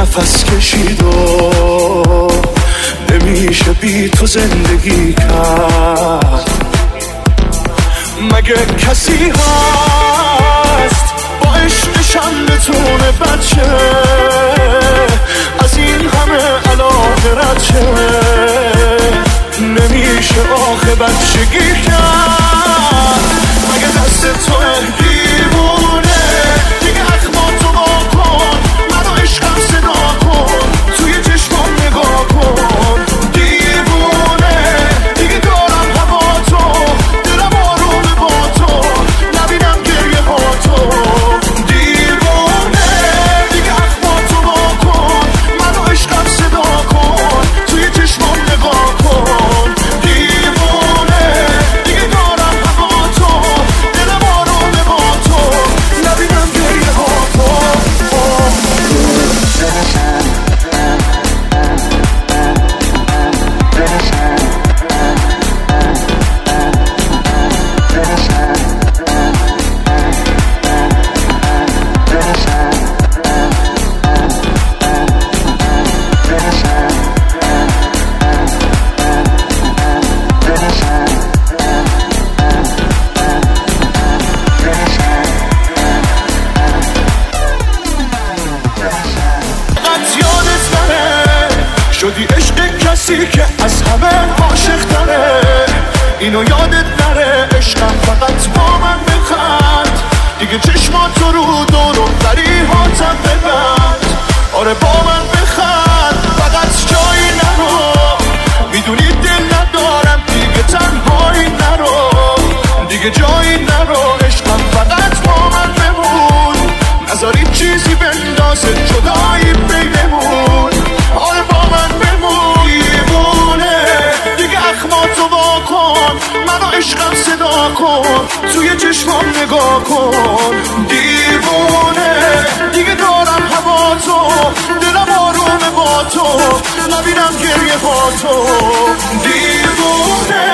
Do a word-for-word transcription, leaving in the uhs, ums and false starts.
نفس کشید و نمیشه بی تو زندگی کرد. مگه کسی هست با عشقشم بتونه بچه از این همه علاقه رد شه؟ نمیشه آخه بچگی کرد. مگه دست توه دیوونه دیگه اخماتو با کن، منو عشقم صدا کن، توی چشمام نگاه کن. دیوونه دیگه دارم هوا تو، دلم آرومه با تو، نبینم گریه با تو. دیوونه دیگه اخماتو با کن، منو عشقم صدا کن، توی چشمام نگاه کن. دیوونه دیگه دارم هوا تو، دلم آرومه با تو، نبینم گریه با تو. شدی عشق کسی که از همه عاشق تره، اینو یادت نره. عشقم فقط با من بخند، دیگه چشماتو رو دور و بریهاتم ببند. آره با من بخند، فقط جایی نرو، میدونی دل ندارم دیگه تنهایی نرو، دیگه جایی نرو. عشقم فقط با من بمون، نذاری چیزی بندازه جدایی بینمون. آره با من بمون. دیوونه دیگه اخماتو وا کن، منو عشقم صدا کن، توی چشمام نگاه کن. دیوونه دیگه دارم هوا تو، دلم آرومه با تو، نبینم گریه با تو. دیوونه